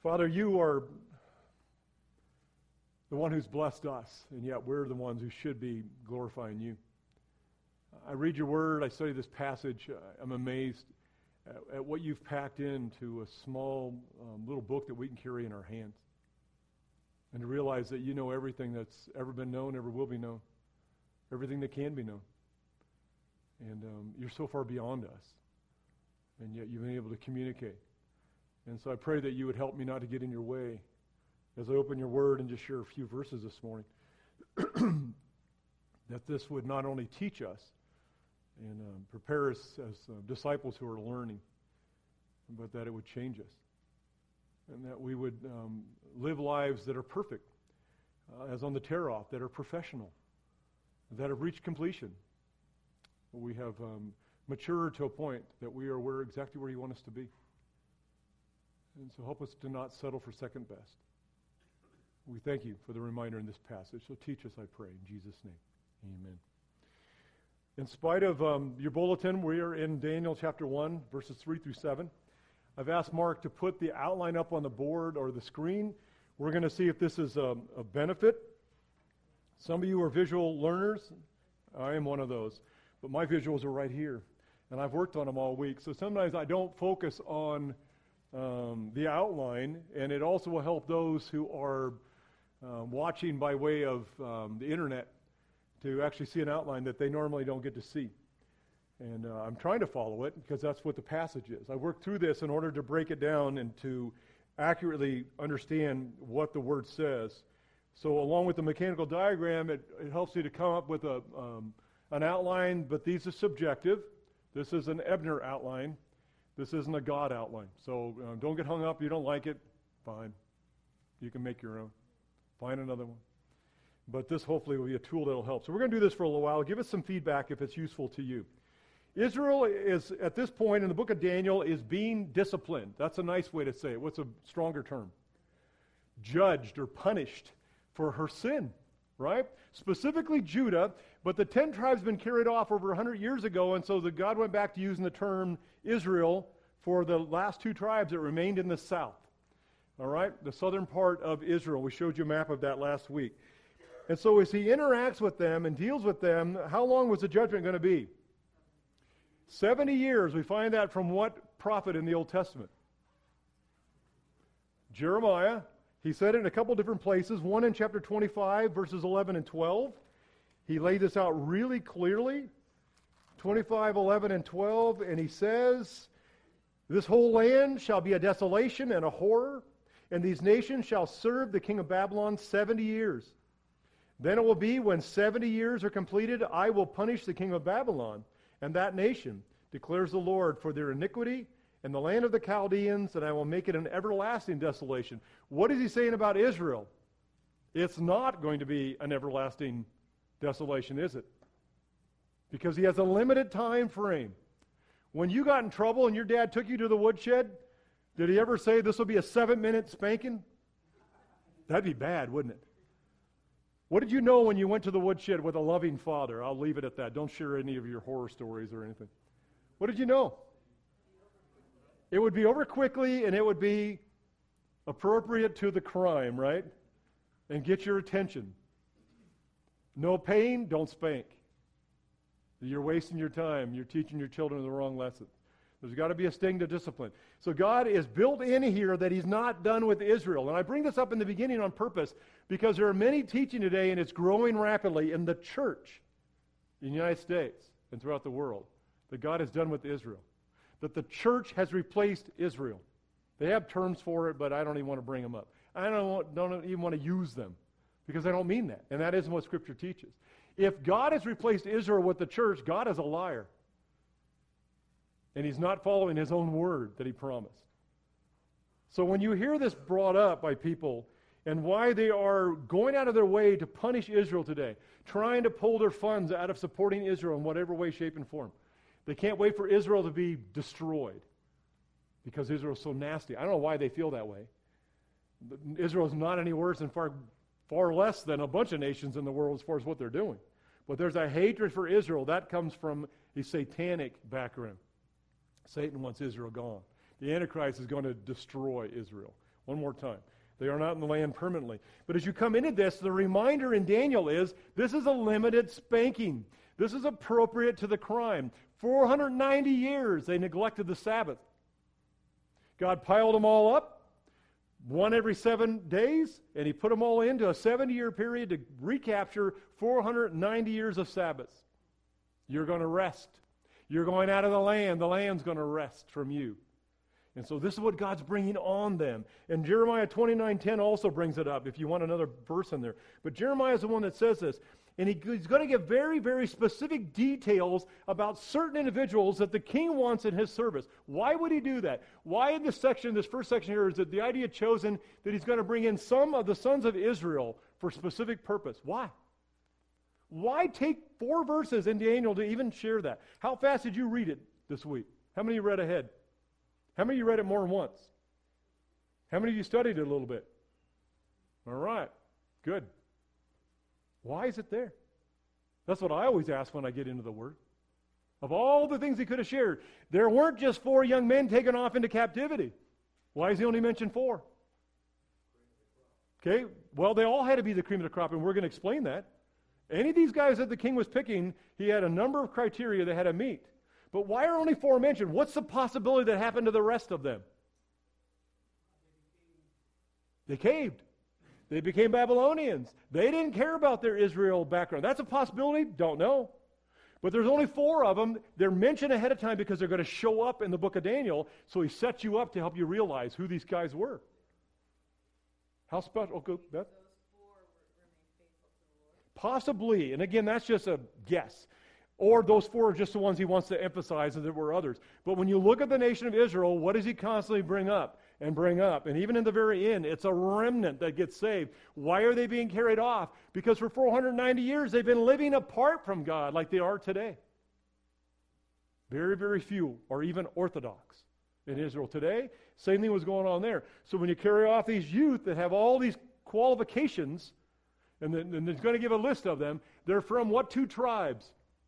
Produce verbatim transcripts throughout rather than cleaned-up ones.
Father, you are the one who's blessed us, and yet we're the ones who should be glorifying you. I read your word, I study this passage, uh, I'm amazed at, at what you've packed into a small um, little book that we can carry in our hands. And to realize that you know everything that's ever been known, ever will be known, everything that can be known. And um, you're so far beyond us, and yet you've been able to communicate. And so I pray that you would help me not to get in your way as I open your word and just share a few verses this morning. That this would not only teach us and um, prepare us as uh, disciples who are learning, but that it would change us. And that we would um, live lives that are perfect, uh, as on the tear-off, that are professional, that have reached completion. We have um, matured to a point that we are where exactly where you want us to be. And so help us to not settle for second best. We thank you for the reminder in this passage. So teach us, I pray, in Jesus' name. Amen. In spite of um, your bulletin, we are in Daniel chapter one, verses three through seven. I've asked Mark to put the outline up on the board or the screen. We're going to see if this is a, a benefit. Some of you are visual learners. I am one of those. But my visuals are right here. And I've worked on them all week. So sometimes I don't focus on um, the outline. And it also will help those who are uh, watching by way of um, the internet to actually see an outline that they normally don't get to see. And uh, I'm trying to follow it because that's what the passage is. I worked through this in order to break it down and to accurately understand what the word says. So along with the mechanical diagram, it, it helps you to come up with a um, an outline, but these are subjective. This is an Ebner outline. This isn't a God outline. So uh, don't get hung up. You don't like it, fine. You can make your own. Find another one. But this hopefully will be a tool that will help. So we're going to do this for a little while. Give us some feedback if it's useful to you. Israel is, at this point in the book of Daniel, is being disciplined. That's a nice way to say it. What's a stronger term? Judged or punished for her sin, right? Specifically Judah, but the ten tribes have been carried off over one hundred years ago, and so the God went back to using the term Israel for the last two tribes that remained in the south. All right? The southern part of Israel. We showed you a map of that last week. And so as he interacts with them and deals with them, how long was the judgment going to be? seventy years. We find that from what prophet in the Old Testament? Jeremiah. He said it in a couple different places. One in chapter twenty-five, verses eleven and twelve. He laid this out really clearly. twenty-five, eleven, and twelve. And he says, "This whole land shall be a desolation and a horror, and these nations shall serve the king of Babylon seventy years. Then it will be when seventy years are completed, I will punish the king of Babylon and that nation, declares the Lord, for their iniquity and the land of the Chaldeans, and I will make it an everlasting desolation." What is he saying about Israel? It's not going to be an everlasting desolation, is it? Because he has a limited time frame. When you got in trouble and your dad took you to the woodshed, did he ever say this will be a seven-minute spanking? That'd be bad, wouldn't it? What did you know when you went to the woodshed with a loving father? I'll leave it at that. Don't share any of your horror stories or anything. What did you know? It would be over quickly, and it would be appropriate to the crime, right? And get your attention. No pain, don't spank. You're wasting your time. You're teaching your children the wrong lesson. There's got to be a sting to discipline. So God is built in here that he's not done with Israel. And I bring this up in the beginning on purpose because there are many teaching today, and it's growing rapidly in the church in the United States and throughout the world, that God is done with Israel. That the church has replaced Israel. They have terms for it, but I don't even want to bring them up. I don't, want, don't even want to use them because I don't mean that. And that isn't what Scripture teaches. If God has replaced Israel with the church, God is a liar. And he's not following his own word that he promised. So when you hear this brought up by people and why they are going out of their way to punish Israel today, trying to pull their funds out of supporting Israel in whatever way, shape, and form, they can't wait for Israel to be destroyed because Israel is so nasty. I don't know why they feel that way. Israel is not any worse and far, far less than a bunch of nations in the world as far as what they're doing. But there's a hatred for Israel. That comes from a satanic background. Satan wants Israel gone. The Antichrist is going to destroy Israel. One more time. They are not in the land permanently. But as you come into this, the reminder in Daniel is this is a limited spanking. This is appropriate to the crime. four hundred ninety years they neglected the Sabbath. God piled them all up, one every seven days, and he put them all into a seventy-year period to recapture four hundred ninety years of Sabbaths. You're going to rest. You're going out of the land. The land's going to rest from you. And so this is what God's bringing on them. And Jeremiah twenty-nine ten also brings it up, if you want another verse in there. But Jeremiah is the one that says this. And he, he's going to give very, very specific details about certain individuals that the king wants in his service. Why would he do that? Why in this section, this first section here, is that the idea chosen that he's going to bring in some of the sons of Israel for specific purpose? Why? Why take four verses in Daniel to even share that? How fast did you read it this week? How many of you read ahead? How many of you read it more than once? How many of you studied it a little bit? All right, good. Why is it there? That's what I always ask when I get into the Word. Of all the things he could have shared, there weren't just four young men taken off into captivity. Why is he only mentioned four? Okay, well, they all had to be the cream of the crop, and we're going to explain that. Any of these guys that the king was picking, he had a number of criteria they had to meet. But why are only four mentioned? What's the possibility that happened to the rest of them? They caved. They became Babylonians. They didn't care about their Israel background. That's a possibility. Don't know. But there's only four of them. They're mentioned ahead of time because they're going to show up in the book of Daniel. So he sets you up to help you realize who these guys were. How special? Okay, Beth? Possibly. And again, that's just a guess. Or those four are just the ones he wants to emphasize, and there were others. But when you look at the nation of Israel, what does he constantly bring up and bring up? And even in the very end, it's a remnant that gets saved. Why are they being carried off? Because for four hundred ninety years, they've been living apart from God like they are today. Very, very few are even Orthodox in Israel today. Same thing was going on there. So when you carry off these youth that have all these qualifications, and then and there's going to give a list of them, they're from what two tribes?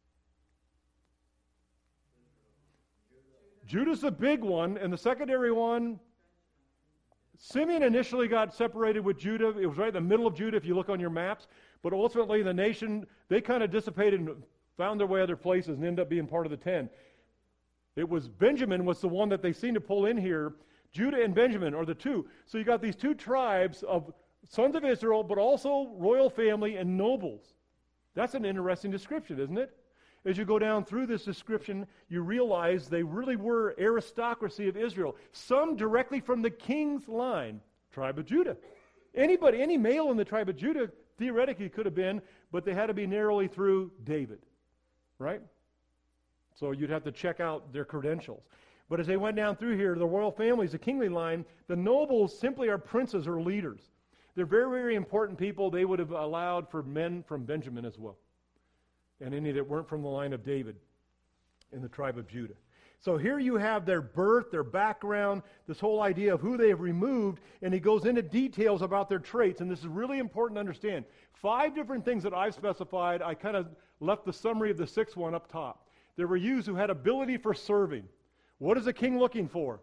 Judah's the big one, and the secondary one, Simeon initially got separated with Judah. It was right in the middle of Judah if you look on your maps. But ultimately the nation, they kind of dissipated and found their way other places and ended up being part of the ten. It was Benjamin was the one that they seem to pull in here. Judah and Benjamin are the two. So you got these two tribes of sons of Israel, but also royal family and nobles. That's an interesting description, isn't it? As you go down through this description, you realize they really were aristocracy of Israel. Some directly from the king's line, tribe of Judah. Anybody, any male in the tribe of Judah, theoretically could have been, but they had to be narrowly through David, right? So you'd have to check out their credentials. But as they went down through here, the royal families, the kingly line, the nobles simply are princes or leaders. They're very, very important people. They would have allowed for men from Benjamin as well, and any that weren't from the line of David in the tribe of Judah. So here you have their birth, their background, this whole idea of who they have removed, and he goes into details about their traits, and this is really important to understand. Five different things that I've specified. I kind of left the summary of the sixth one up top. There were youths who had ability for serving. What is a king looking for?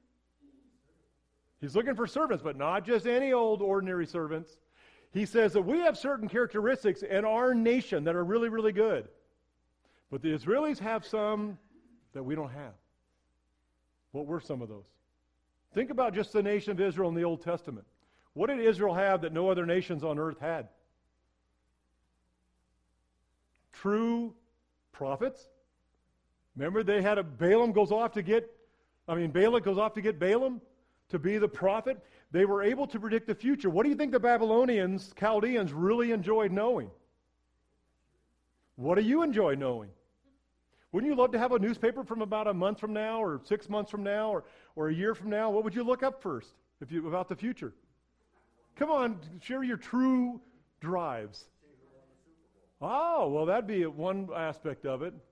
He's looking for servants, but not just any old ordinary servants. He says that we have certain characteristics in our nation that are really, really good. But the Israelis have some that we don't have. What were some of those? Think about just the nation of Israel in the Old Testament. What did Israel have that no other nations on earth had? True prophets. Remember, they had a Balaam goes off to get, I mean, Balak goes off to get Balaam to be the prophet. They were able to predict the future. What do you think the Babylonians, Chaldeans, really enjoyed knowing? What do you enjoy knowing? Wouldn't you love to have a newspaper from about a month from now or six months from now or, or a year from now? What would you look up first if you about the future? Come on, share your true drives. Oh, well, that'd be one aspect of it.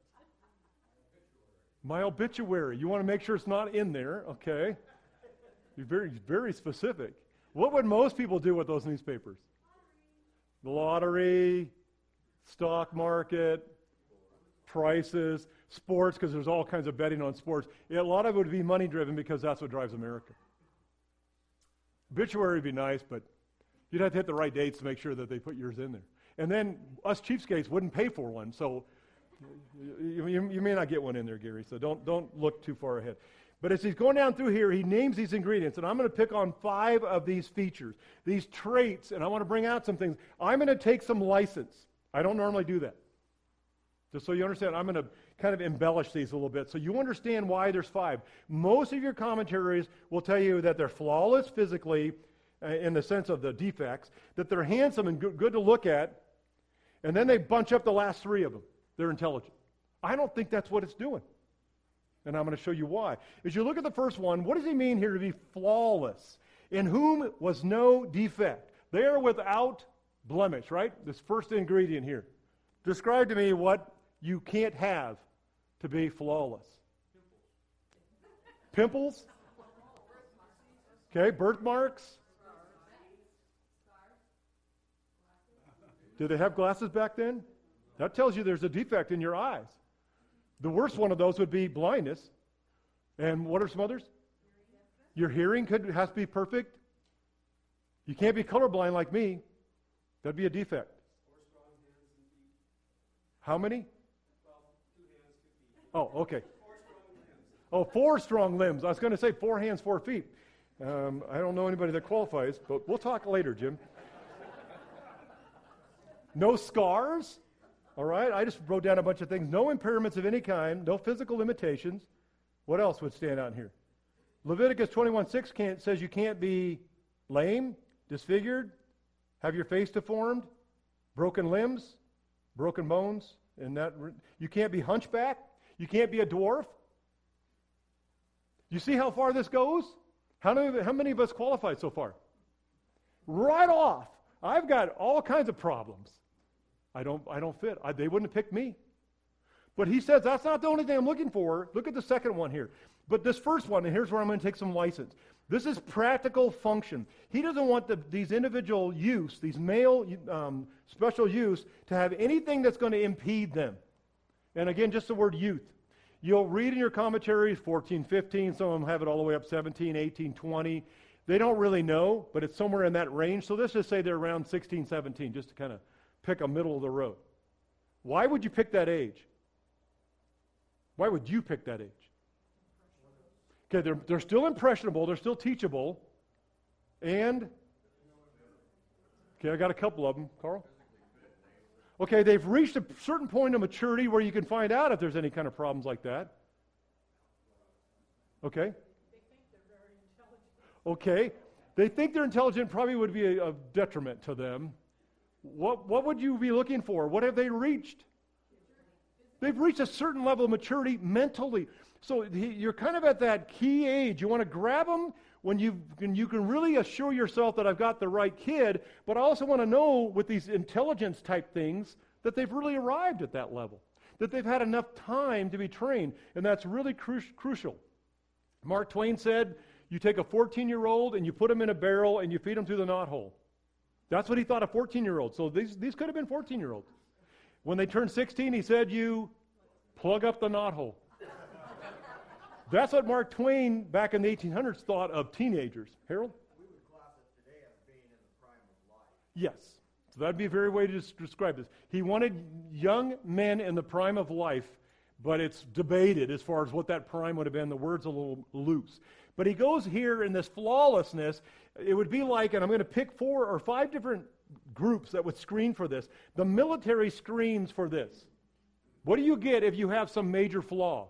My obituary. You want to make sure it's not in there, okay? You're very, very specific. What would most people do with those newspapers? The lottery, stock market, prices, sports, because there's all kinds of betting on sports. A lot of it would be money-driven because that's what drives America. Obituary would be nice, but you'd have to hit the right dates to make sure that they put yours in there. And then us cheapskates wouldn't pay for one, so you, you, you may not get one in there, Gary, so don't, don't look too far ahead. But as he's going down through here, he names these ingredients, and I'm going to pick on five of these features, these traits, and I want to bring out some things. I'm going to take some license. I don't normally do that. Just so you understand, I'm going to kind of embellish these a little bit so you understand why there's five. Most of your commentaries will tell you that they're flawless physically, uh, in the sense of the defects, that they're handsome and good, good to look at, and then they bunch up the last three of them. They're intelligent. I don't think that's what it's doing. And I'm going to show you why. As you look at the first one, what does he mean here to be flawless? In whom was no defect. They are without blemish, right? This first ingredient here. Describe to me what you can't have to be flawless. Pimples? Okay, birthmarks? Did they have glasses back then? That tells you there's a defect in your eyes. The worst one of those would be blindness. And what are some others? Your hearing could has to be perfect. You can't be colorblind like me. That'd be a defect. How many? Oh, okay. Oh, four strong limbs. I was going to say four hands, four feet. Um, I don't know anybody that qualifies, but we'll talk later, Jim. No scars. All right, I just wrote down a bunch of things. No impairments of any kind, no physical limitations. What else would stand out here? Leviticus twenty-one six can't, says you can't be lame, disfigured, have your face deformed, broken limbs, broken bones, and that you can't be hunchback, you can't be a dwarf. You see how far this goes? How many, how many of us qualified so far? Right off, I've got all kinds of problems. I don't, I don't fit. I, they wouldn't have picked me. But he says that's not the only thing I'm looking for. Look at the second one here. But this first one, and here's where I'm going to take some license. This is practical function. He doesn't want the, these individual use, these male um, special use, to have anything that's going to impede them. And again, just the word youth. You'll read in your commentaries fourteen, fifteen. Some of them have it all the way up seventeen, eighteen, twenty. They don't really know, but it's somewhere in that range. So let's just say they're around sixteen, seventeen, just to kind of pick a middle of the road. Why would you pick that age? Why would you pick that age? Okay, they're, they're still impressionable, they're still teachable, and, okay, I got a couple of them. Carl? Okay, they've reached a certain point of maturity where you can find out if there's any kind of problems like that. Okay? They think they're very intelligent. Okay, they think they're intelligent, probably would be a, a detriment to them. What, what would you be looking for? What have they reached? They've reached a certain level of maturity mentally. So he, you're kind of at that key age. You want to grab them when you, when you can really assure yourself that I've got the right kid, but I also want to know with these intelligence type things that they've really arrived at that level, that they've had enough time to be trained, and that's really cru- crucial. Mark Twain said, you take a fourteen-year-old and you put him in a barrel and you feed him through the knothole. That's what he thought of fourteen-year-olds. So these, these could have been fourteen-year-olds. When they turned sixteen, he said, you plug up the knothole. That's what Mark Twain, back in the eighteen hundreds, thought of teenagers. Harold? We would class it today as being in the prime of life. Yes. So that'd be a very way to des- describe this. He wanted young men in the prime of life, but it's debated as far as what that prime would have been. The word's a little loose. But he goes here in this flawlessness. It would be like, and I'm going to pick four or five different groups that would screen for this. The military screens for this. What do you get if you have some major flaw?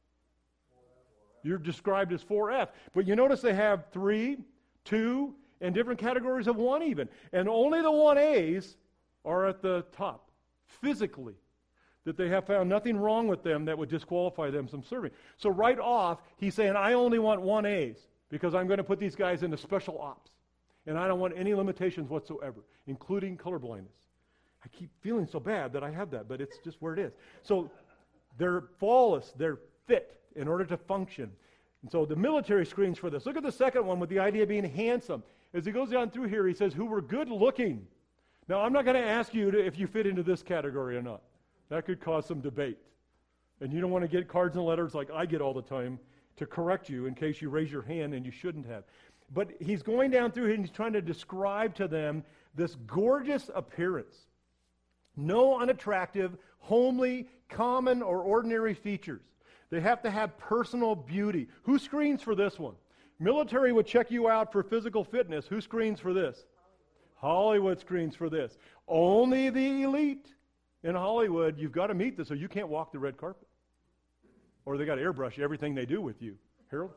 You're described as four F. But you notice they have three, two, and different categories of one even. And only the one A's are at the top, physically. That they have found nothing wrong with them that would disqualify them from serving. So right off, he's saying, I only want one A's because I'm going to put these guys into special ops. And I don't want any limitations whatsoever, including colorblindness. I keep feeling so bad that I have that, but it's just where it is. So they're flawless, they're fit in order to function. And so the military screens for this. Look at the second one with the idea of being handsome. As he goes down through here, he says, who were good looking. Now, I'm not going to ask you to, if you fit into this category or not. That could cause some debate. And you don't want to get cards and letters like I get all the time to correct you in case you raise your hand and you shouldn't have. But he's going down through here and he's trying to describe to them this gorgeous appearance. No unattractive, homely, common, or ordinary features. They have to have personal beauty. Who screens for this one? Military would check you out for physical fitness. Who screens for this? Hollywood screens for this. Only the elite in Hollywood, you've got to meet this, or you can't walk the red carpet. Or they got to airbrush everything they do with you. Harold?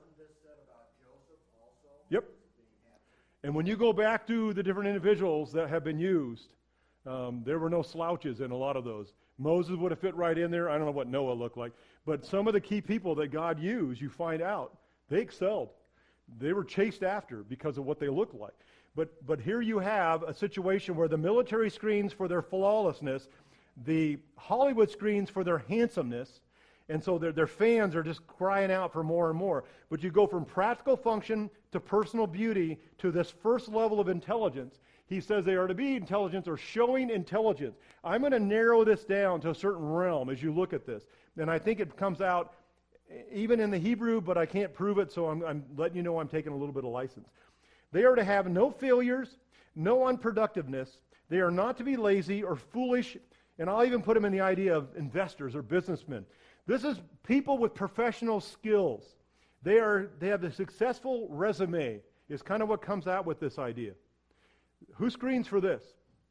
Yep. And when you go back to the different individuals that have been used, um, there were no slouches in a lot of those. Moses would have fit right in there. I don't know what Noah looked like. But some of the key people that God used, you find out, they excelled. They were chased after because of what they looked like. But, but here you have a situation where the military screens for their flawlessness, the Hollywood screens for their handsomeness, and so their, their fans are just crying out for more and more. But you go from practical function to personal beauty to this first level of intelligence. He says they are to be intelligence or showing intelligence. I'm going to narrow this down to a certain realm as you look at this. And I think it comes out even in the Hebrew, but I can't prove it, so I'm, I'm letting you know I'm taking a little bit of license. They are to have no failures, no unproductiveness. They are not to be lazy or foolish, and I'll even put them in the idea of investors or businessmen. This is people with professional skills. They are they have a successful resume, is kind of what comes out with this idea. Who screens for this?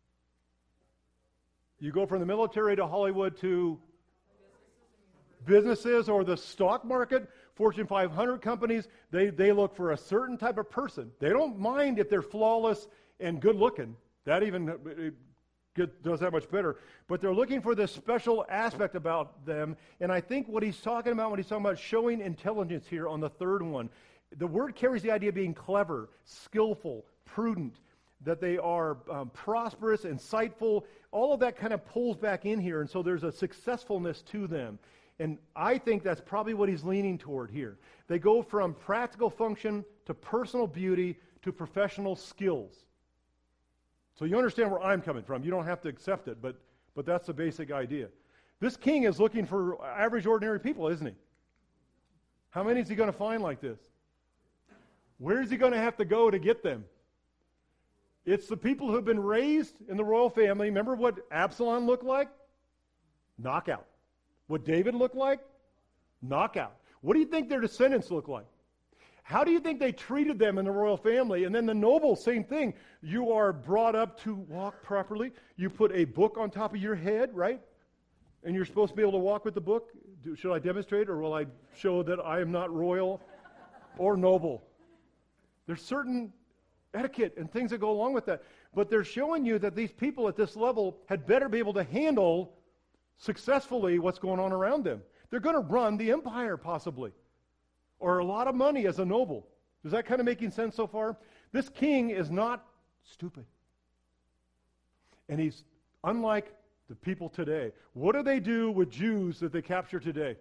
You go from the military to Hollywood to businesses or the stock market, Fortune five hundred companies, they, they look for a certain type of person. They don't mind if they're flawless and good looking. That even it, it does that much better. But they're looking for this special aspect about them. And I think what he's talking about when he's talking about showing intelligence here on the third one, the word carries the idea of being clever, skillful, prudent, that they are um, prosperous, insightful. All of that kind of pulls back in here. And so there's a successfulness to them. And I think that's probably what he's leaning toward here. They go from practical function to personal beauty to professional skills. So you understand where I'm coming from. You don't have to accept it, but, but that's the basic idea. This king is looking for average, ordinary people, isn't he? How many is he going to find like this? Where is he going to have to go to get them? It's the people who have been raised in the royal family. Remember what Absalom looked like? Knockout. What David looked like? Knockout. What do you think their descendants look like? How do you think they treated them in the royal family? And then the nobles, same thing. You are brought up to walk properly. You put a book on top of your head, right? And you're supposed to be able to walk with the book. Do, should I demonstrate, or will I show that I am not royal or noble? There's certain etiquette and things that go along with that. But they're showing you that these people at this level had better be able to handle successfully what's going on around them. They're going to run the empire, possibly, or a lot of money as a noble. Is that kind of making sense so far? This king is not stupid. And he's unlike the people today. What do they do with Jews that they capture today?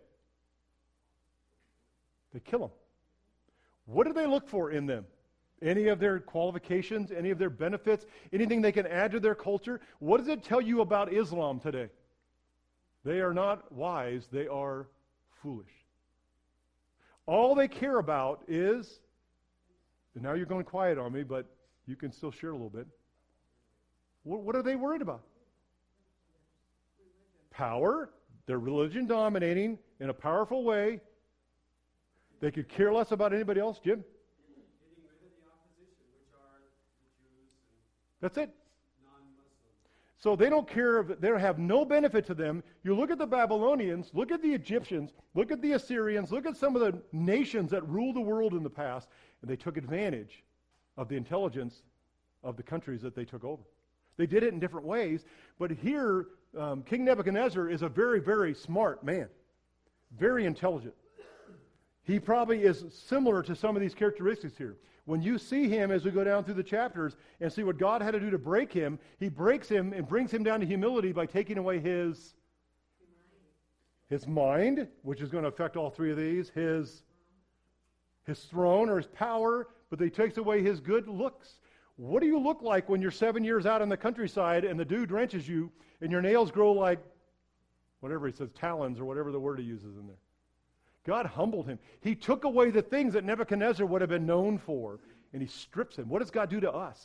They kill them. What do they look for in them? Any of their qualifications, any of their benefits, anything they can add to their culture? What does it tell you about Islam today? They are not wise, they are foolish. All they care about is, and now you're going quiet on me, but you can still share a little bit. What, what are they worried about? Power, their religion dominating in a powerful way. They could care less about anybody else. Jim? Getting rid of the opposition, which are the Jews and That's it. non-Muslims. So they don't care, if they have no benefit to them. You look at the Babylonians, look at the Egyptians, look at the Assyrians, look at some of the nations that ruled the world in the past, and they took advantage of the intelligence of the countries that they took over. They did it in different ways, but here, um, King Nebuchadnezzar is a very, very smart man, very intelligent. He probably is similar to some of these characteristics here. When you see him as we go down through the chapters and see what God had to do to break him, he breaks him and brings him down to humility by taking away his, his mind, which is going to affect all three of these, his, his throne or his power, but he takes away his good looks. What do you look like when you're seven years out in the countryside and the dew drenches you and your nails grow like, whatever he says, talons or whatever the word he uses in there? God humbled him. He took away the things that Nebuchadnezzar would have been known for. and he strips him. What does God do to us?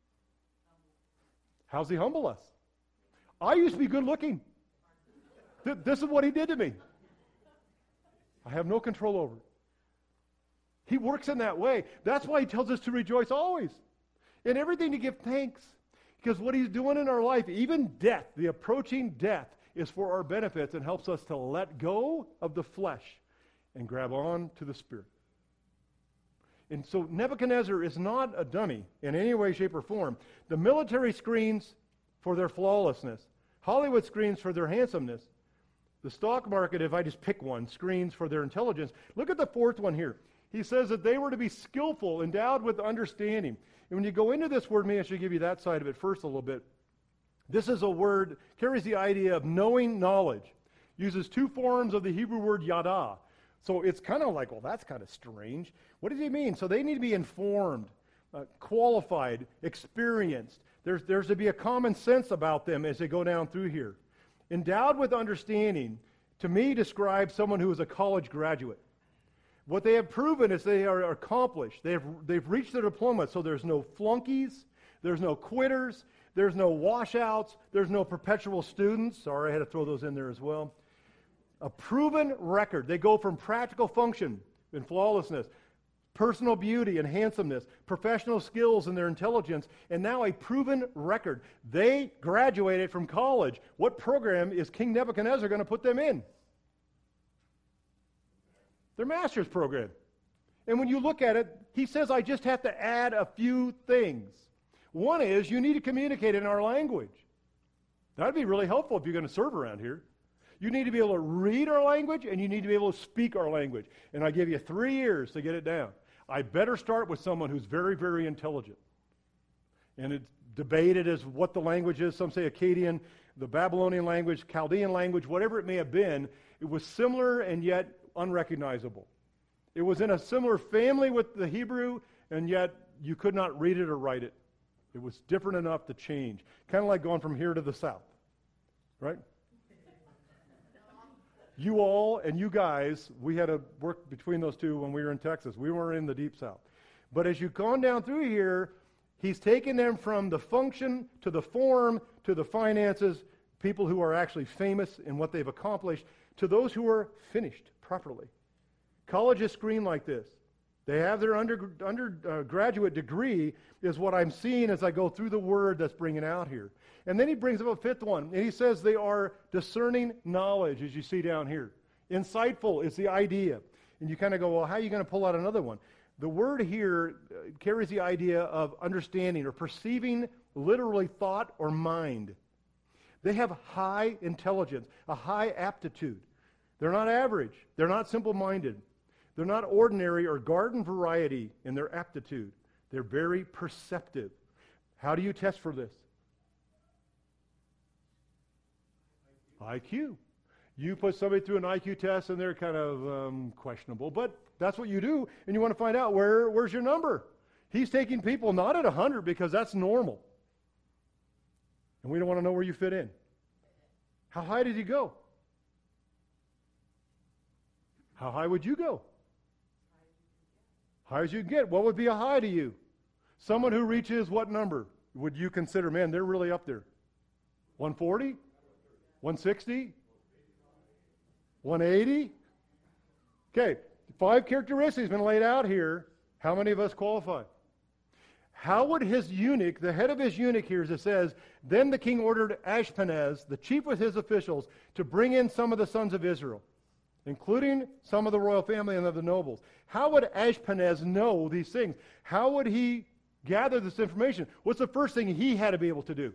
How's he humble us? I used to be good looking. Th- this is what he did to me. I have no control over it. He works in that way. That's why he tells us to rejoice always. In everything to give thanks. Because what he's doing in our life, even death, the approaching death, is for our benefits and helps us to let go of the flesh and grab on to the Spirit. And so Nebuchadnezzar is not a dummy in any way, shape, or form. The military screens for their flawlessness. Hollywood screens for their handsomeness. The stock market, if I just pick one, screens for their intelligence. Look at the fourth one here. He says that they were to be skillful, endowed with understanding. And when you go into this word, maybe I should give you that side of it first a little bit. This is a word, carries the idea of knowing knowledge. Uses two forms of the Hebrew word yada. So it's kind of like, well, that's kind of strange. What does he mean? So they need to be informed, uh, qualified, experienced. There's, there's to be a common sense about them as they go down through here. Endowed with understanding, to me, describes someone who is a college graduate. What they have proven is they are accomplished. They have, they've reached their diploma, so there's no flunkies, there's no quitters, there's no washouts, there's no perpetual students. Sorry, I had to throw those in there as well. A proven record. They go from practical function and flawlessness, personal beauty and handsomeness, professional skills and their intelligence, and now a proven record. They graduated from college. What program is King Nebuchadnezzar going to put them in? Their master's program. And when you look at it, he says, I just have to add a few things. One is you need to communicate in our language. That'd be really helpful if you're going to serve around here. You need to be able to read our language, and you need to be able to speak our language. And I give you three years to get it down. I better start with someone who's very, very intelligent. And it's debated as what the language is. Some say Akkadian, the Babylonian language, Chaldean language, whatever it may have been. It was similar and yet unrecognizable. It was in a similar family with the Hebrew, and yet you could not read it or write it. It was different enough to change. Kind of like going from here to the south. Right? You all and you guys, we had to work between those two when we were in Texas. We weren't in the deep south. But as you've gone down through here, he's taken them from the function to the form to the finances, people who are actually famous in what they've accomplished, to those who are finished properly. Colleges screen like this. They have their under, undergraduate degree is what I'm seeing as I go through the word that's bringing out here. And then he brings up a fifth one, and he says they are discerning knowledge, as you see down here. Insightful is the idea. And you kind of go, well, how are you going to pull out another one? The word here carries the idea of understanding or perceiving literally thought or mind. They have high intelligence, a high aptitude. They're not average. They're not simple-minded. They're not ordinary or garden variety in their aptitude. They're very perceptive. How do you test for this? I Q. You put somebody through an I Q test and they're kind of um, questionable, but that's what you do, and you want to find out where, where's your number. He's taking people not at one hundred because that's normal. And we don't want to know where you fit in. How high did he go? How high would you go? High as you can get. What would be a high to you? Someone who reaches what number would you consider, man, they're really up there? one forty? one sixty? one eighty? Okay, five characteristics have been laid out here. How many of us qualify? How would his eunuch, the head of his eunuch here, as it says, then the king ordered Ashpenaz, the chief with his officials, to bring in some of the sons of Israel, including some of the royal family and of the nobles. How would Ashpenaz know these things? How would he gather this information? What's the first thing he had to be able to do?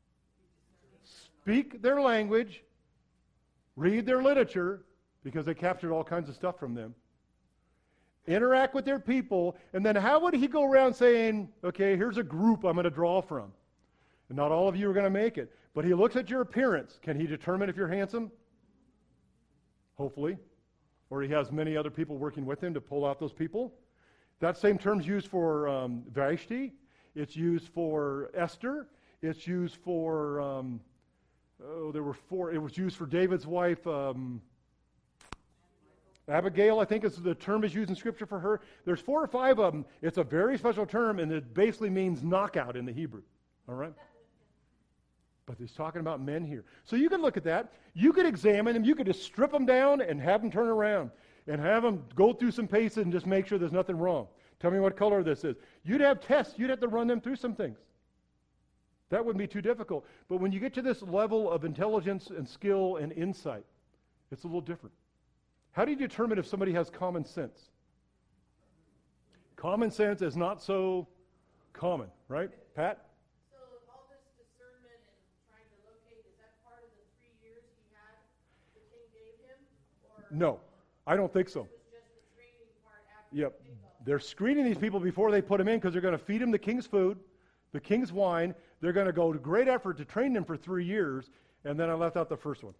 Speak their language, read their literature, because they captured all kinds of stuff from them, interact with their people, and then how would he go around saying, okay, here's a group I'm going to draw from. And not all of you are going to make it. But he looks at your appearance. Can he determine if you're handsome? Hopefully. Or he has many other people working with him to pull out those people. That same term's used for um, Vashti. It's used for Esther. It's used for, um, oh, there were four. It was used for David's wife, um, Abigail, I think is the term is used in Scripture for her. There's four or five of them. It's a very special term, and it basically means knockout in the Hebrew. All right? But he's talking about men here. So you can look at that. You could examine them. You could just strip them down and have them turn around and have them go through some paces and just make sure there's nothing wrong. Tell me what color this is. You'd have tests. You'd have to run them through some things. That wouldn't be too difficult. But when you get to this level of intelligence and skill and insight, it's a little different. How do you determine if somebody has common sense? Common sense is not so common, right, Pat? So all this discernment and trying to locate, is that part of the three years he had, the king gave him? Or No, I don't think so. it was just the training part after Yep. the kickoff? They're screening these people before they put them in because they're going to feed them the king's food, the king's wine. They're going to go to great effort to train them for three years, and then I left out the first one.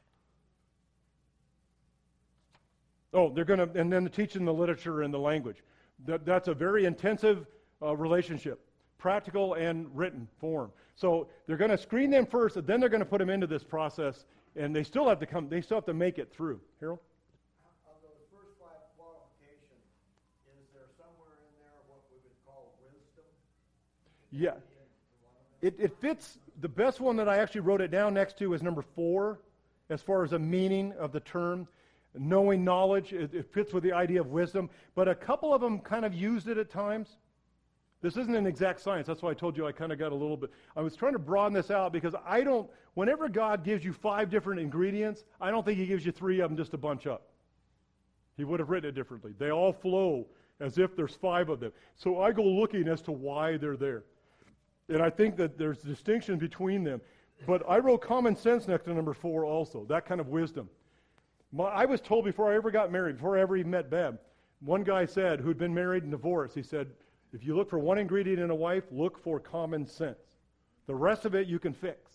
Oh, they're going to, and then teaching the literature and the language. That, that's a very intensive uh, relationship, practical and written form. So they're going to screen them first, and then they're going to put them into this process, and they still have to come, they still have to make it through. Harold? Of those first five qualifications, is there somewhere in there what we would call wisdom? Yeah. It, it fits, the best one that I actually wrote it down next to is number four, as far as the meaning of the term. Knowing knowledge, it, it fits with the idea of wisdom, but a couple of them kind of used it at times. This isn't an exact science. That's why I told you I kind of got a little bit. I was trying to broaden this out because I don't, whenever God gives you five different ingredients, I don't think he gives you three of them just to bunch up. He would have written it differently. They all flow as if there's five of them. So I go looking as to why they're there. And I think that there's distinction between them. But I wrote common sense next to number four also, that kind of wisdom. My, I was told before I ever got married, before I ever even met Bev, one guy said, who'd been married and divorced, he said, if you look for one ingredient in a wife, look for common sense. The rest of it you can fix.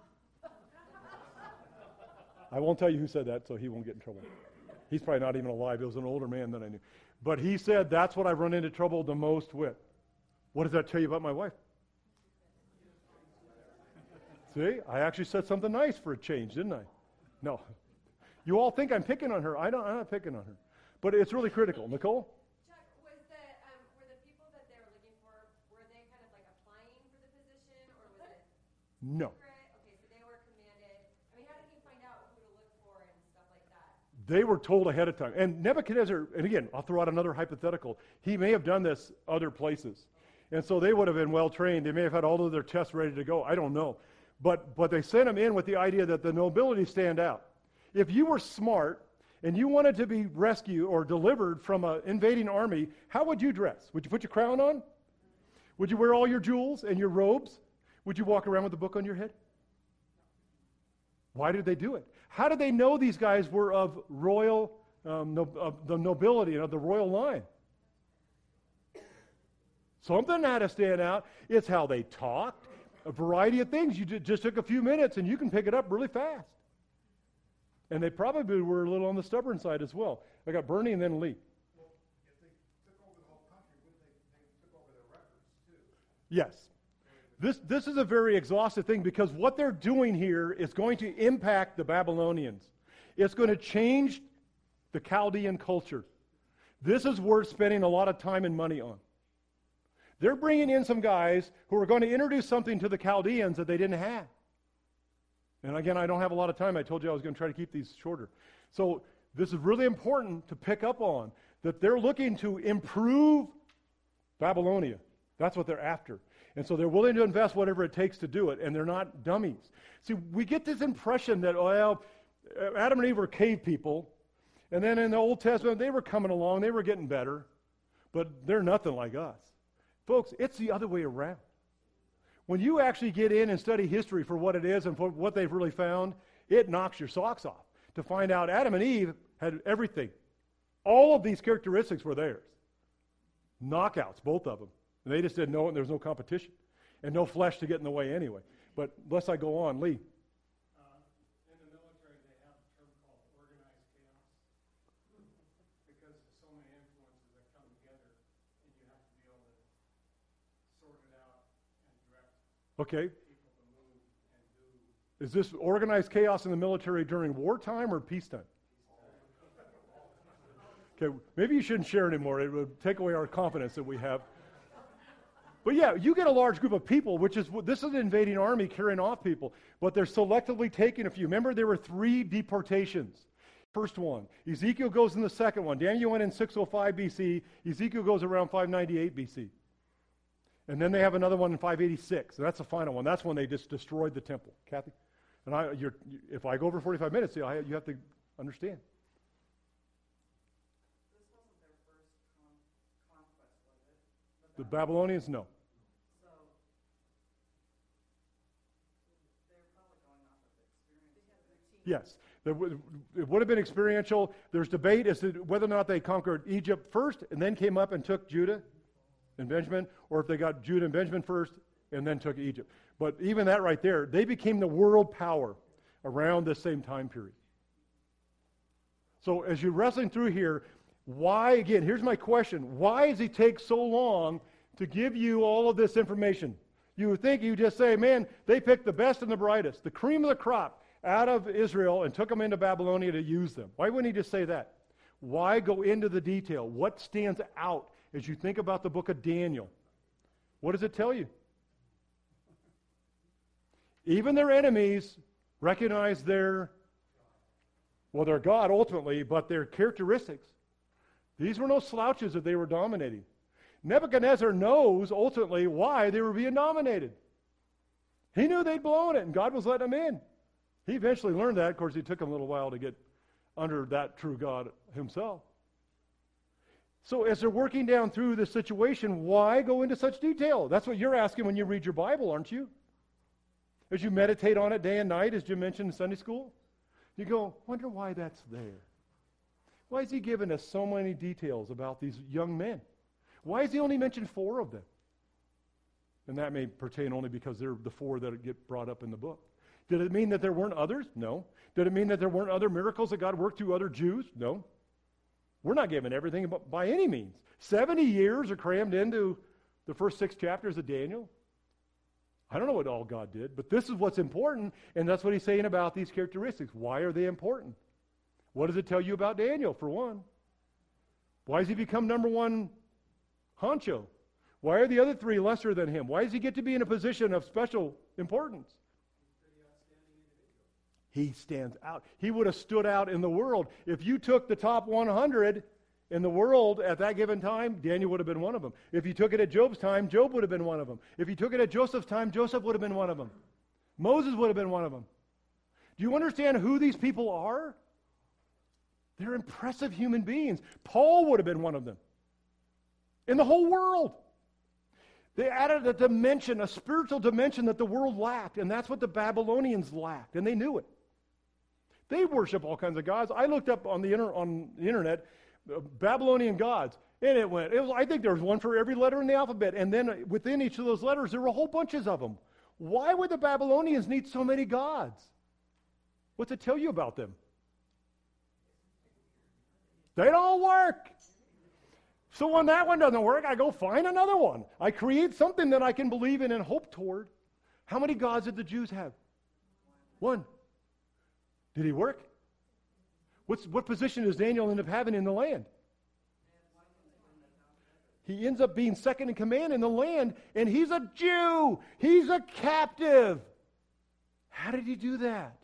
I won't tell you who said that, so he won't get in trouble. He's probably not even alive. He was an older man than I knew. But he said, that's what I've run into trouble the most with. What does that tell you about my wife? See, I actually said something nice for a change, didn't I? No. You all think I'm picking on her. I don't, I'm not picking on her. But it's really critical. Nicole? Chuck, was the, um, were the people that they were looking for, were they kind of like applying for the position, or was it No. secret? Okay, so they were commanded. I mean, how did he find out who to look for and stuff like that? They were told ahead of time. And Nebuchadnezzar, and again, I'll throw out another hypothetical. He may have done this other places. And so they would have been well trained. They may have had all of their tests ready to go. I don't know. But, but they sent him in with the idea that the nobility stand out. If you were smart and you wanted to be rescued or delivered from an invading army, how would you dress? Would you put your crown on? Would you wear all your jewels and your robes? Would you walk around with a book on your head? Why did they do it? How did they know these guys were of royal, um, no, of the nobility and of the royal line? Something had to stand out. It's how they talked, a variety of things. You just took a few minutes and you can pick it up really fast. And they probably were a little on the stubborn side as well. I got Bernie and then Lee. Well, if they took over the whole country, wouldn't they, they took over their records too? Yes. This, this is a very exhaustive thing because what they're doing here is going to impact the Babylonians. It's going to change the Chaldean culture. This is worth spending a lot of time and money on. They're bringing in some guys who are going to introduce something to the Chaldeans that they didn't have. And again, I don't have a lot of time. I told you I was going to try to keep these shorter. So this is really important to pick up on, that they're looking to improve Babylonia. That's what they're after. And so they're willing to invest whatever it takes to do it, and they're not dummies. See, we get this impression that, well, Adam and Eve were cave people, and then in the Old Testament, they were coming along, they were getting better, but they're nothing like us. Folks, it's the other way around. When you actually get in and study history for what it is and for what they've really found, it knocks your socks off to find out Adam and Eve had everything. All of these characteristics were theirs. Knockouts, both of them. And they just didn't know it, and there was no competition. And no flesh to get in the way anyway. But unless I go on, Lee. Uh, in the military, they have a term called organized chaos. Because there's so many influences that come together, and you have to be able to sort it out and direct Okay. people to move and do. Is this organized chaos in the military during wartime or peacetime? Okay, maybe you shouldn't share anymore. It would take away our confidence that we have. But yeah, you get a large group of people, which is, this is an invading army carrying off people, but they're selectively taking a few. Remember, there were three deportations. First one. Ezekiel goes in the second one. Daniel went in six oh five B C. Ezekiel goes around five ninety-eight B C. And then they have another one in five eighty-six. And that's the final one. That's when they just destroyed the temple. Kathy? And I, you're, if I go over forty-five minutes, I, you have to understand. This wasn't their first con- conquest, was it? The Babylonians, no. So, they're probably going off of experience. Yes. There w- it would have been experiential. There's debate as to whether or not they conquered Egypt first and then came up and took Judah and Benjamin, or if they got Judah and Benjamin first and then took Egypt. But even that right there, they became the world power around the same time period. So as you're wrestling through here, why, again, here's my question. Why does he take so long to give you all of this information? You would think you just say, man, they picked the best and the brightest, the cream of the crop out of Israel and took them into Babylonia to use them. Why wouldn't he just say that? Why go into the detail? What stands out as you think about the book of Daniel? What does it tell you? Even their enemies recognize their, well, their God ultimately, but their characteristics. These were no slouches that they were dominating. Nebuchadnezzar knows ultimately why they were being dominated. He knew they'd blown it, and God was letting them in. He eventually learned that. Of course, it took him a little while to get under that true God himself. So as they're working down through the situation, why go into such detail? That's what you're asking when you read your Bible, aren't you? As you meditate on it day and night, as Jim mentioned in Sunday school, you go, wonder why that's there. Why is he giving us so many details about these young men? Why has he only mentioned four of them? And that may pertain only because they're the four that get brought up in the book. Did it mean that there weren't others? No. Did it mean that there weren't other miracles that God worked through other Jews? No. We're not given everything by any means. seventy years are crammed into the first six chapters of Daniel. I don't know what all God did, but this is what's important, and that's what he's saying about these characteristics. Why are they important? What does it tell you about Daniel, for one? Why has he become number one honcho? Why are the other three lesser than him? Why does he get to be in a position of special importance? He stands out. He would have stood out in the world. If you took the top one hundred in the world at that given time, Daniel would have been one of them. If you took it at Job's time, Job would have been one of them. If you took it at Joseph's time, Joseph would have been one of them. Moses would have been one of them. Do you understand who these people are? They're impressive human beings. Paul would have been one of them. In the whole world. They added a dimension, a spiritual dimension that the world lacked, and that's what the Babylonians lacked, and they knew it. They worship all kinds of gods. I looked up on the, inter- on the internet uh, Babylonian gods, and it went, it was, I think there was one for every letter in the alphabet, and then within each of those letters, there were whole bunches of them. Why would the Babylonians need so many gods? What's it tell you about them? They don't work. So when that one doesn't work, I go find another one. I create something that I can believe in and hope toward. How many gods did the Jews have? One. Did he work? What's, what position does Daniel end up having in the land? He ends up being second in command in the land, and he's a Jew. He's a captive. How did he do that?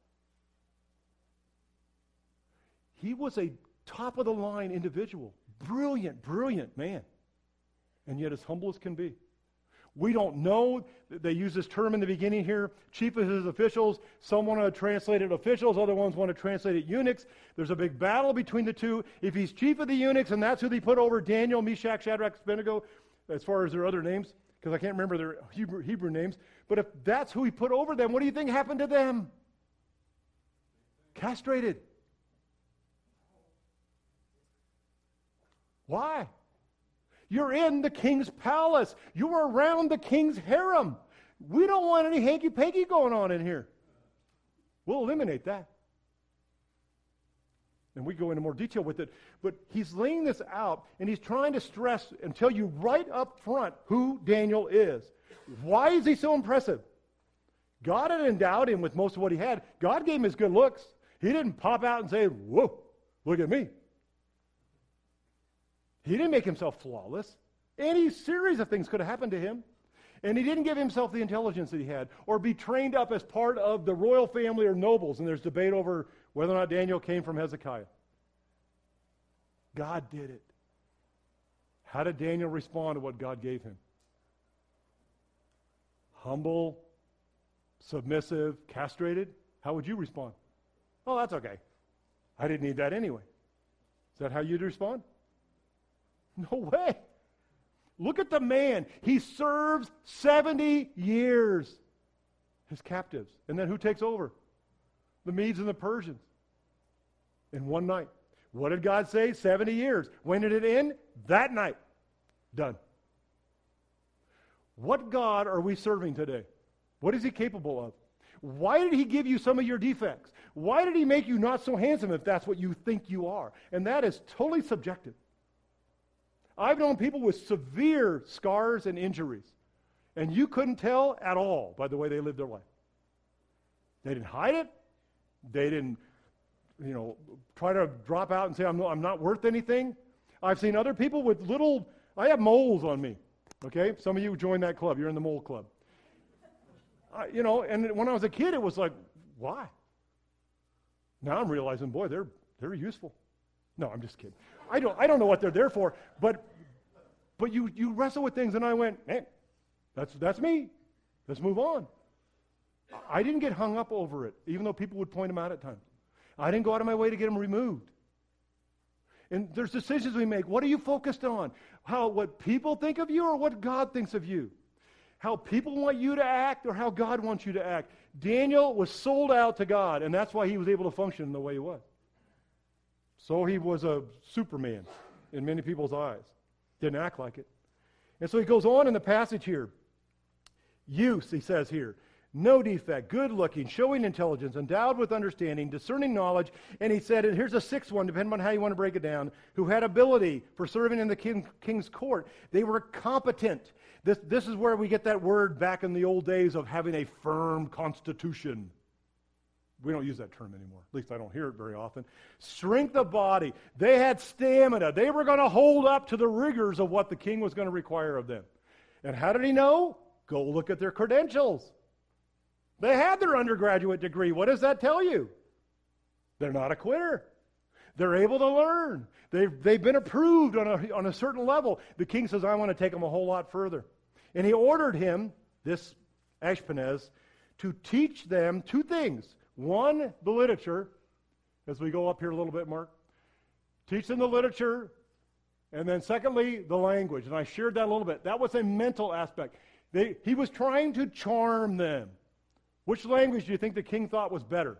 He was a top-of-the-line individual. Brilliant, brilliant man. And yet as humble as can be. We don't know. They use this term in the beginning here, chief of his officials. Some want to translate it officials, other ones want to translate it eunuchs. There's a big battle between the two. If he's chief of the eunuchs, and that's who they put over Daniel, Meshach, Shadrach, Abednego, as far as their other names, because I can't remember their Hebrew, Hebrew names, but if that's who he put over them, what do you think happened to them? Castrated. Why? You're in the king's palace. You're around the king's harem. We don't want any hanky-panky going on in here. We'll eliminate that. And we go into more detail with it. But he's laying this out, and he's trying to stress and tell you right up front who Daniel is. Why is he so impressive? God had endowed him with most of what he had. God gave him his good looks. He didn't pop out and say, whoa, look at me. He didn't make himself flawless. Any series of things could have happened to him. And he didn't give himself the intelligence that he had or be trained up as part of the royal family or nobles. And there's debate over whether or not Daniel came from Hezekiah. God did it. How did Daniel respond to what God gave him? Humble, submissive, castrated? How would you respond? Oh, that's okay. I didn't need that anyway. Is that how you'd respond? No way. Look at the man. He serves seventy years. His captives. And then who takes over? The Medes and the Persians. In one night. What did God say? seventy years. When did it end? That night. Done. What God are we serving today? What is he capable of? Why did he give you some of your defects? Why did he make you not so handsome if that's what you think you are? And that is totally subjective. I've known people with severe scars and injuries, and you couldn't tell at all by the way they lived their life. They didn't hide it. They didn't, you know, try to drop out and say, I'm not, I'm not worth anything. I've seen other people with little, I have moles on me, okay? Some of you joined that club. You're in the mole club. Uh, you know, and when I was a kid, it was like, why? Now I'm realizing, boy, they're they're useful. No, I'm just kidding. I don't I don't know what they're there for, but but you you wrestle with things, and I went, man, that's that's me. Let's move on. I didn't get hung up over it, even though people would point them out at times. I didn't go out of my way to get them removed. And there's decisions we make. What are you focused on? How what people think of you or what God thinks of you? How people want you to act or how God wants you to act. Daniel was sold out to God, and that's why he was able to function in the way he was. So he was a Superman in many people's eyes. Didn't act like it. And so he goes on in the passage here. Use, he says here, no defect, good-looking, showing intelligence, endowed with understanding, discerning knowledge. And he said, and here's a sixth one, depending on how you want to break it down, who had ability for serving in the king, king's court. They were competent. This, this is where we get that word back in the old days of having a firm constitution. We don't use that term anymore. At least I don't hear it very often. Strength of body. They had stamina. They were going to hold up to the rigors of what the king was going to require of them. And how did he know? Go look at their credentials. They had their undergraduate degree. What does that tell you? They're not a quitter. They're able to learn. They've, they've been approved on a, on a certain level. The king says, I want to take them a whole lot further. And he ordered him, this Ashpenaz, to teach them two things. One, the literature, as we go up here a little bit, Mark. Teach them the literature. And then secondly, the language. And I shared that a little bit. That was a mental aspect. They, he was trying to charm them. Which language do you think the king thought was better?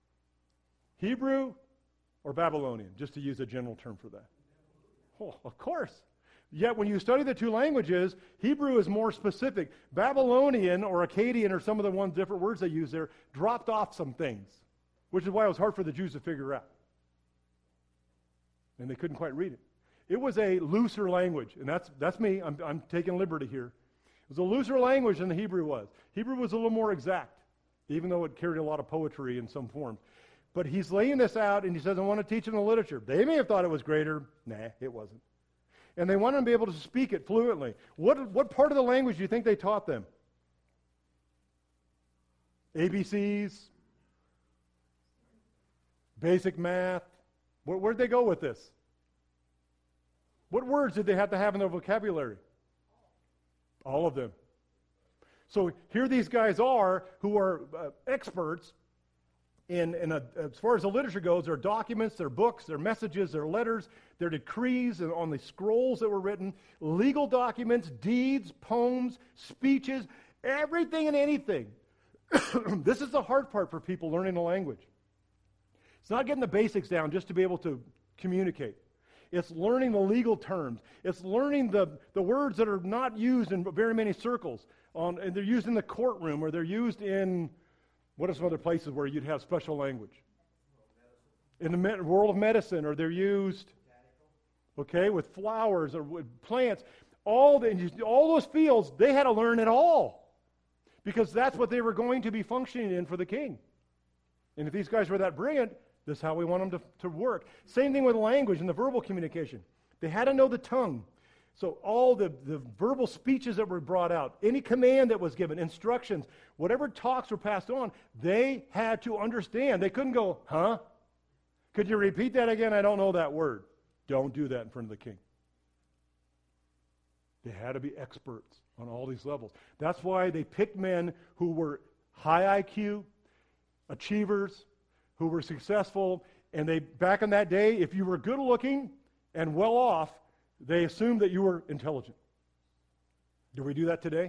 Hebrew or Babylonian, just to use a general term for that? Oh, of course. Yet when you study the two languages, Hebrew is more specific. Babylonian or Akkadian or some of the one different words they use there dropped off some things, which is why it was hard for the Jews to figure out. And they couldn't quite read it. It was a looser language, and that's that's me. I'm, I'm taking liberty here. It was a looser language than the Hebrew was. Hebrew was a little more exact, even though it carried a lot of poetry in some forms. But he's laying this out, and he says, I want to teach them the literature. They may have thought it was greater. Nah, it wasn't. And they want them to be able to speak it fluently. What, what part of the language do you think they taught them? A B Cs? Basic math? Where, where'd they go with this? What words did they have to have in their vocabulary? All of them. So here these guys are who are uh, experts in, in a, as far as the literature goes, their documents, their books, their messages, their letters, their decrees, and on the scrolls that were written, legal documents, deeds, poems, speeches, everything and anything. This is the hard part for people learning a language. It's not getting the basics down just to be able to communicate. It's learning the legal terms. It's learning the, the words that are not used in very many circles. On, and they're used in the courtroom, or they're used in, what are some other places where you'd have special language? In the me- world of medicine, or they're used, okay, with flowers or with plants. All, the, all those fields, they had to learn it all, because that's what they were going to be functioning in for the king. And if these guys were that brilliant, this is how we want them to, to work. Same thing with language and the verbal communication. They had to know the tongue. So all the, the verbal speeches that were brought out, any command that was given, instructions, whatever talks were passed on, they had to understand. They couldn't go, huh? Could you repeat that again? I don't know that word. Don't do that in front of the king. They had to be experts on all these levels. That's why they picked men who were high I Q, achievers, who were successful, and they, back in that day, if you were good looking and well off, they assumed that you were intelligent. Do we do that today?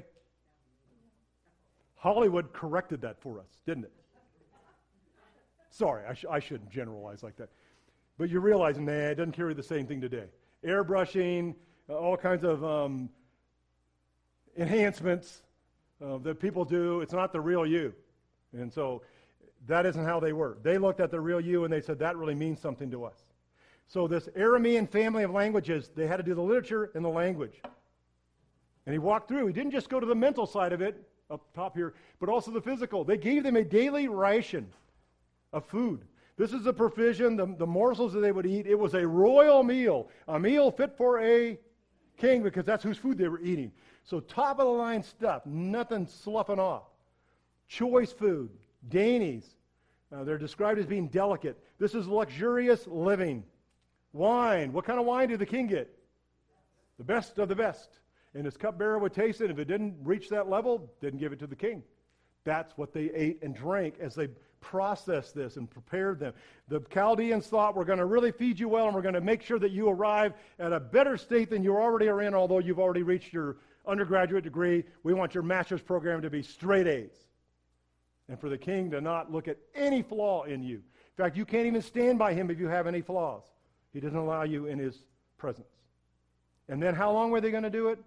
Hollywood corrected that for us, didn't it? Sorry, I, sh- I shouldn't generalize like that. But you realize, nah, it doesn't carry the same thing today. Airbrushing, uh, all kinds of um, enhancements uh, that people do. It's not the real you. And so that isn't how they were. They looked at the real you and they said, that really means something to us. So this Aramean family of languages, they had to do the literature and the language. And he walked through. He didn't just go to the mental side of it, up top here, but also the physical. They gave them a daily ration of food. This is the provision, the, the morsels that they would eat. It was a royal meal, a meal fit for a king, because that's whose food they were eating. So top of the line stuff, nothing sloughing off. Choice food, dainties. Uh, they're described as being delicate. This is luxurious living. Wine. What kind of wine did the king get? The best of the best. And his cupbearer would taste it. If it didn't reach that level, didn't give it to the king. That's what they ate and drank as they processed this and prepared them. The Chaldeans thought, we're going to really feed you well, and we're going to make sure that you arrive at a better state than you already are in, although you've already reached your undergraduate degree. We want your master's program to be straight A's. And for the king to not look at any flaw in you. In fact, you can't even stand by him if you have any flaws. He doesn't allow you in his presence. And then how long were they going to do it?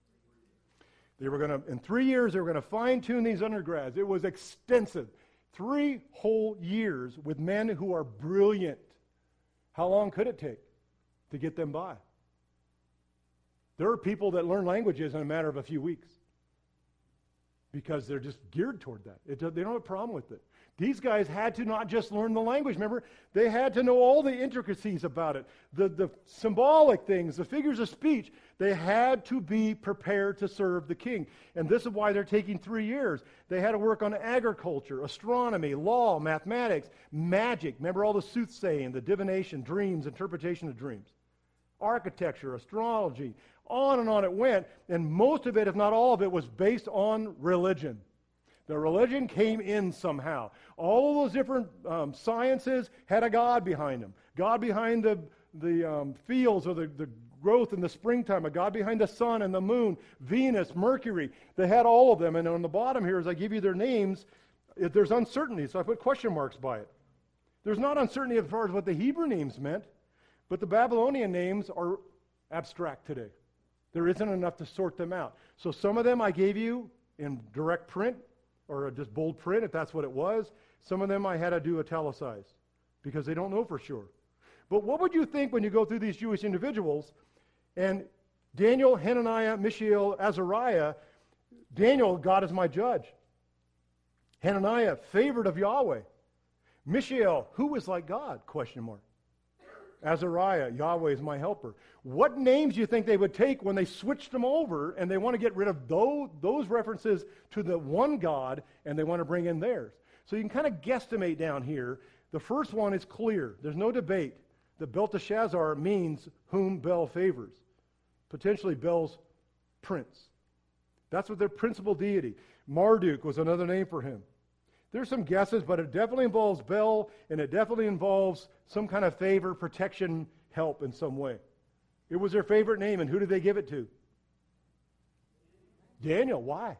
They were going to, in three years, they were going to fine-tune these undergrads. It was extensive. Three whole years with men who are brilliant. How long could it take to get them by? There are people that learn languages in a matter of a few weeks because they're just geared toward that. It, they don't have a problem with it. These guys had to not just learn the language. Remember, they had to know all the intricacies about it, the, the symbolic things, the figures of speech. They had to be prepared to serve the king. And this is why they're taking three years. They had to work on agriculture, astronomy, law, mathematics, magic. Remember all the soothsaying, the divination, dreams, interpretation of dreams. Architecture, astrology, on and on it went. And most of it, if not all of it, was based on religion. The religion came in somehow. All those different um, sciences had a God behind them. God behind the, the um, fields or the, the growth in the springtime. A God behind the sun and the moon, Venus, Mercury. They had all of them. And on the bottom here, as I give you their names, if there's uncertainty. So I put question marks by it. There's not uncertainty as far as what the Hebrew names meant, but the Babylonian names are abstract today. There isn't enough to sort them out. So some of them I gave you in direct print, or just bold print, if that's what it was. Some of them I had to do italicized because they don't know for sure. But what would you think when you go through these Jewish individuals and Daniel, Hananiah, Mishael, Azariah, Daniel, God is my judge. Hananiah, favored of Yahweh. Mishael, who is like God? Question mark. Azariah, Yahweh is my helper. What names do you think they would take when they switched them over and they want to get rid of those, those references to the one God and they want to bring in theirs? So you can kind of guesstimate down here. The first one is clear. There's no debate. The Belteshazzar means whom Bel favors. Potentially Bel's prince. That's what their principal deity. Marduk was another name for him. There's some guesses, but it definitely involves Bel, and it definitely involves some kind of favor, protection, help in some way. It was their favorite name, and who did they give it to? Daniel. Why?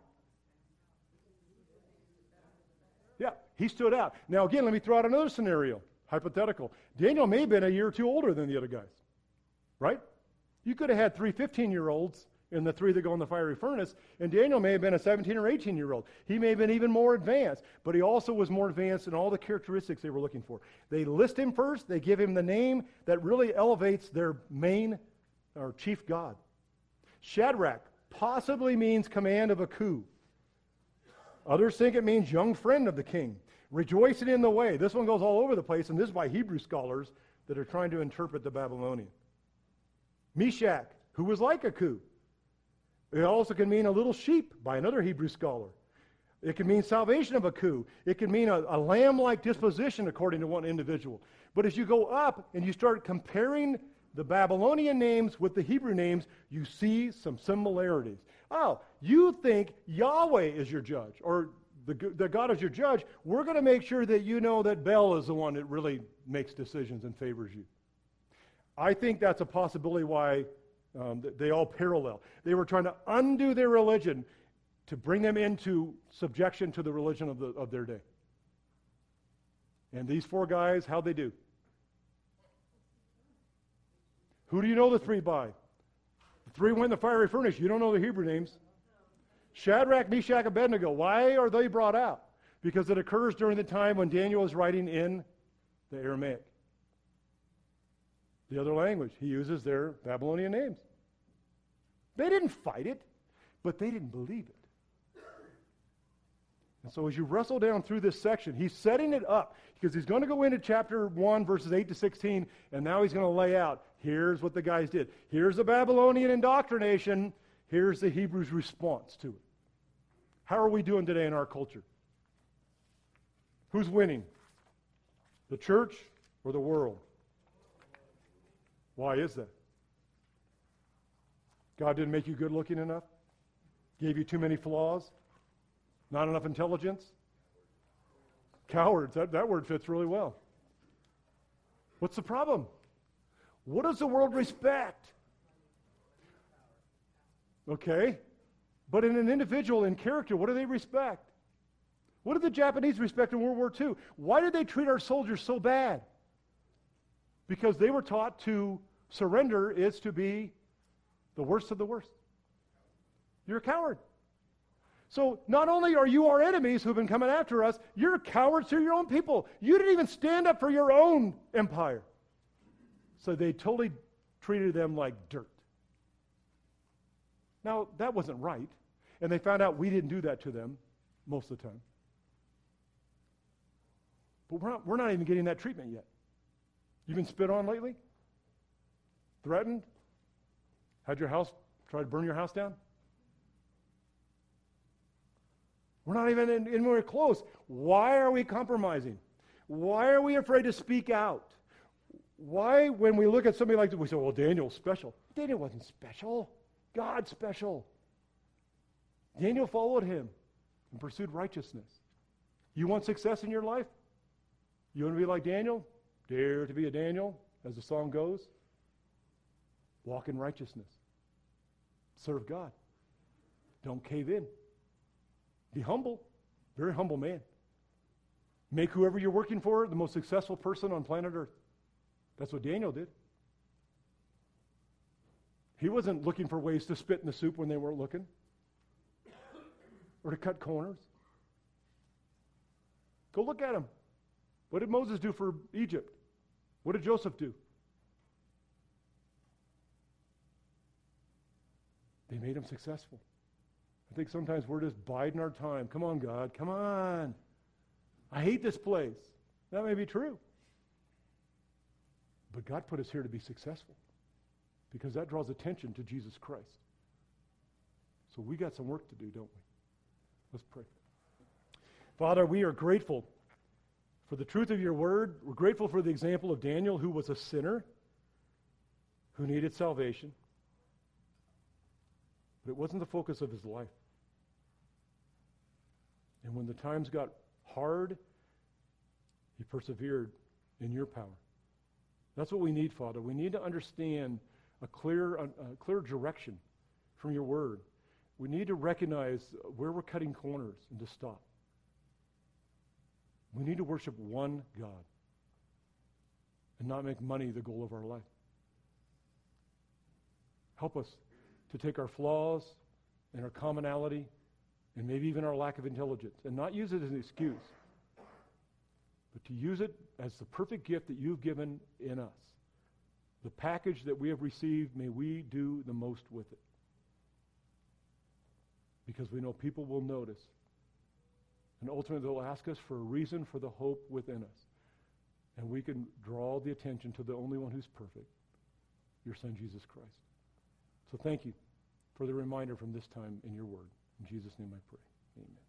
Yeah, he stood out. Now again, let me throw out another scenario, hypothetical. Daniel may have been a year or two older than the other guys, right? You could have had three fifteen-year-olds in the three that go in the fiery furnace, and Daniel may have been a seventeen or eighteen-year-old. He may have been even more advanced, but he also was more advanced in all the characteristics they were looking for. They list him first. They give him the name that really elevates their main or chief god. Shadrach possibly means command of a coup. Others think it means young friend of the king, rejoicing in the way. This one goes all over the place, and this is by Hebrew scholars that are trying to interpret the Babylonian. Meshach, who was like a coup. It also can mean a little sheep by another Hebrew scholar. It can mean salvation of a coup. It can mean a, a lamb-like disposition according to one individual. But as you go up and you start comparing the Babylonian names with the Hebrew names, you see some similarities. Oh, you think Yahweh is your judge, or the, the God is your judge. We're going to make sure that you know that Bel is the one that really makes decisions and favors you. I think that's a possibility why um, they all parallel. They were trying to undo their religion to bring them into subjection to the religion of, the, of their day. And these four guys, how'd they do? Who do you know the three by? The three went in the fiery furnace. You don't know the Hebrew names. Shadrach, Meshach, Abednego. Why are they brought out? Because it occurs during the time when Daniel is writing in the Aramaic. The other language. He uses their Babylonian names. They didn't fight it, but they didn't believe it. And so as you wrestle down through this section, he's setting it up because he's going to go into chapter one, verses eight to sixteen, and now he's going to lay out, here's what the guys did. Here's the Babylonian indoctrination. Here's the Hebrews' response to it. How are we doing today in our culture? Who's winning? The church or the world? Why is that? God didn't make you good looking enough? Gave you too many flaws? Not enough intelligence? Cowards, that, that word fits really well. What's the problem? What does the world respect? Okay, but in an individual, in character, what do they respect? What did the Japanese respect in World War Two? Why did they treat our soldiers so bad? Because they were taught to surrender is to be the worst of the worst. You're a coward. So not only are you our enemies who've been coming after us, you're cowards to your own people. You didn't even stand up for your own empire. So they totally treated them like dirt. Now, that wasn't right. And they found out we didn't do that to them most of the time. But we're not, we're not even getting that treatment yet. You've been spit on lately? Threatened? Had your house, try to burn your house down? We're not even in, anywhere close. Why are we compromising? Why are we afraid to speak out? Why, when we look at somebody like that, we say, well, Daniel's special. Daniel wasn't special. God's special. Daniel followed him and pursued righteousness. You want success in your life? You want to be like Daniel? Dare to be a Daniel, as the song goes. Walk in righteousness. Serve God. Don't cave in. Be humble. Very humble man. Make whoever you're working for the most successful person on planet Earth. That's what Daniel did. He wasn't looking for ways to spit in the soup when they weren't looking. Or to cut corners. Go look at him. What did Moses do for Egypt? What did Joseph do? They made him successful. I think sometimes we're just biding our time. Come on, God. Come on. I hate this place. That may be true. But God put us here to be successful because that draws attention to Jesus Christ. So we got some work to do, don't we? Let's pray. Father, we are grateful for the truth of your word. We're grateful for the example of Daniel, who was a sinner, who needed salvation. But it wasn't the focus of his life. And when the times got hard, he persevered in your power. That's what we need, Father. We need to understand a clear, a clear direction from your word. We need to recognize where we're cutting corners and to stop. We need to worship one God and not make money the goal of our life. Help us to take our flaws and our commonality and maybe even our lack of intelligence and not use it as an excuse, but to use it as the perfect gift that you've given in us. The package that we have received, may we do the most with it. Because we know people will notice. And ultimately they'll ask us for a reason for the hope within us. And we can draw the attention to the only one who's perfect, your Son, Jesus Christ. So thank you for the reminder from this time in your word. In Jesus' name I pray. Amen.